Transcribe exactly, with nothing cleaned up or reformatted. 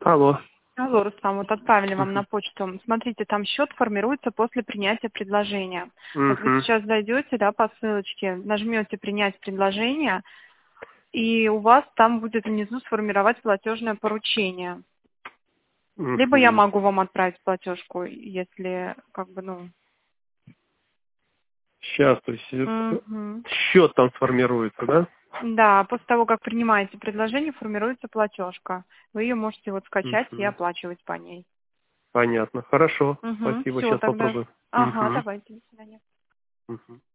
Алло. Алло, Рустам, вот отправили вам на Мгм. почту. Смотрите, там счет формируется после принятия предложения. Вот вы Мгм. сейчас зайдете, да, по ссылочке, нажмете «Принять предложение», и у вас там будет внизу «Сформировать платежное поручение». Либо я Мгм. могу вам отправить платежку, если, как бы, ну... Сейчас, то есть э, Мгм. счет там сформируется, да? Да, после того, как принимаете предложение, формируется платежка. Вы ее можете вот скачать и Мгм. оплачивать по ней. Понятно. Хорошо. Угу. Спасибо. Все, Сейчас тогда. попробую. Ага, Мгм. давайте, до свидания. Мгм.